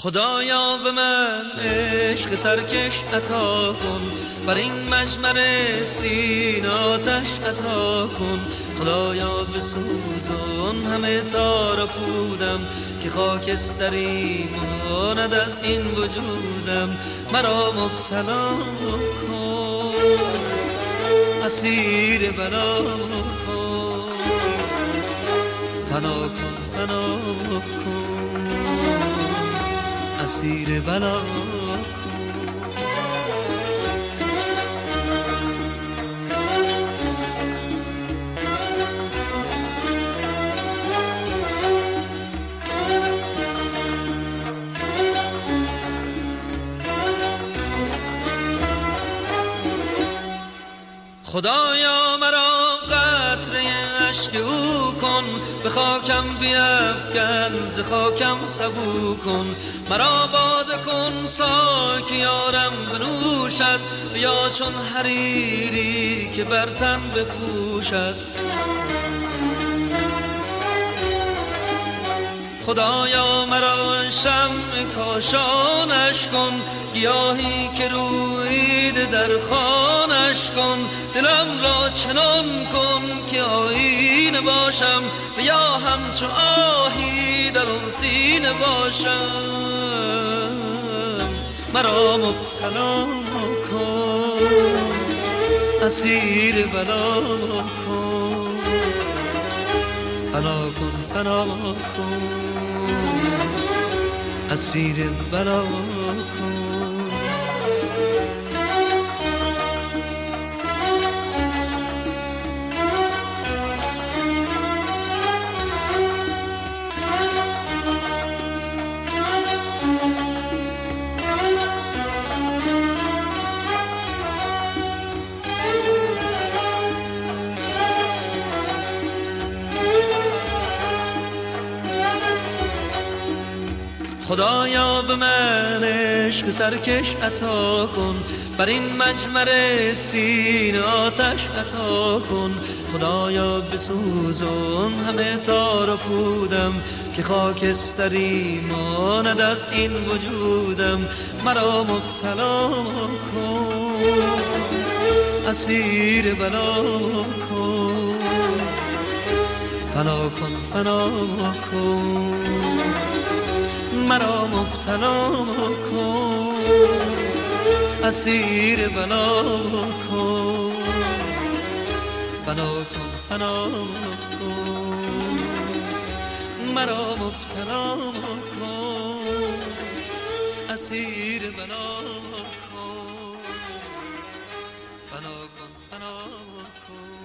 خدایا به من عشق سرکش عطا کن، بر این مجمر سینه آتش عطا کن. خدایا بسوزون همه تار و پودم، که خاکستری ماند از این وجودم. مرا مبتلا کن، اسیر بلا کن، فنا کن فنا کن، اسیر بلا کن. خدایا مرا قطره اشک او کن، به خاکم بیفکن ز خاکم سبو کن. مرا باده کن تا که یارم بنوشد، یا چون حریری که بر تن بپوشد. خدایا مرا شمع کاشانش کن، گیاهی که رویید در خانش کن. دلم را چنان کن که آیینه باشم، یا همچو آهی در آن سینه باشم. مرا مبتلا کن، اسیر بلا کن، فنا کن فنا کن، اسیر بلا کن. خدایا به من عشق سرکش عطا کن، بر این مجمر سینه آتش عطا کن. خدایا بسوزون همه تار و پودم، که خاکستری ماند از این وجودم. مرا مبتلا کن، اسیر بلا کن، فنا کن فنا کن. مرا مبتلا کن، اسیر بلا کن، فنا کن فنا کن. مرا مبتلا کن، اسیر بلا کن، فنا کن فنا کن.